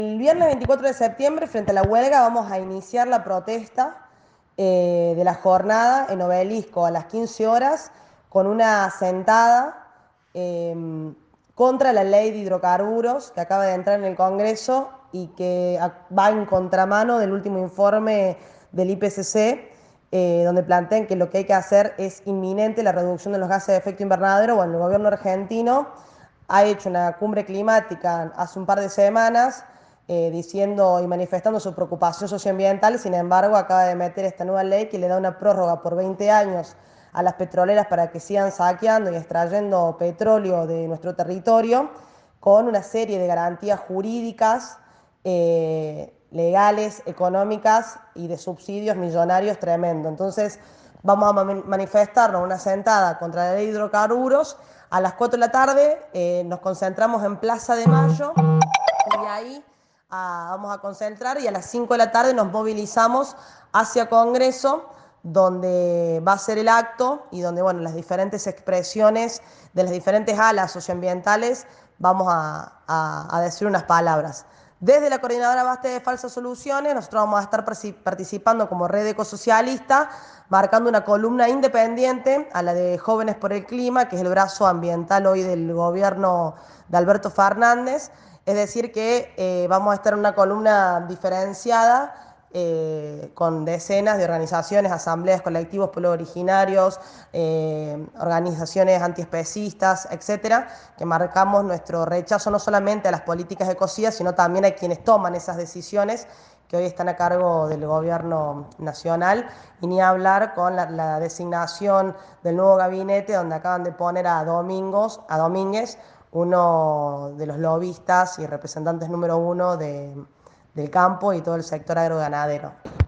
El viernes 24 de septiembre, frente a la huelga, vamos a iniciar la protesta de la jornada en Obelisco a las 15 horas con una sentada eh, contra la ley de hidrocarburos que acaba de entrar en el Congreso y que va en contramano del último informe del IPCC, donde plantean que lo que hay que hacer es inminente la reducción de los gases de efecto invernadero. Bueno, el gobierno argentino ha hecho una cumbre climática hace un par de semanas diciendo y manifestando su preocupación socioambiental. Sin embargo, acaba de meter esta nueva ley que le da una prórroga por 20 años a las petroleras para que sigan saqueando y extrayendo petróleo de nuestro territorio, con una serie de garantías jurídicas, legales, económicas y de subsidios millonarios tremendo. Entonces, vamos a manifestarnos una sentada contra la ley de hidrocarburos. A las 4 de la tarde nos concentramos en Plaza de Mayo y de ahí vamos a concentrar, y a las 5 de la tarde nos movilizamos hacia Congreso, donde va a ser el acto y donde, bueno, las diferentes expresiones de las diferentes alas socioambientales vamos a decir unas palabras. Desde la Coordinadora Basta de Falsas Soluciones, nosotros vamos a estar participando como red ecosocialista, marcando una columna independiente a la de Jóvenes por el Clima, que es el brazo ambiental hoy del gobierno de Alberto Fernández. Es decir, que vamos a estar en una columna diferenciada con decenas de organizaciones, asambleas, colectivos, pueblos originarios, organizaciones antiespecistas, etcétera, que marcamos nuestro rechazo no solamente a las políticas ecocidas, sino también a quienes toman esas decisiones que hoy están a cargo del gobierno nacional, y ni hablar con la designación del nuevo gabinete, donde acaban de poner a Domínguez, uno de los lobistas y representantes número uno del campo y todo el sector agroganadero.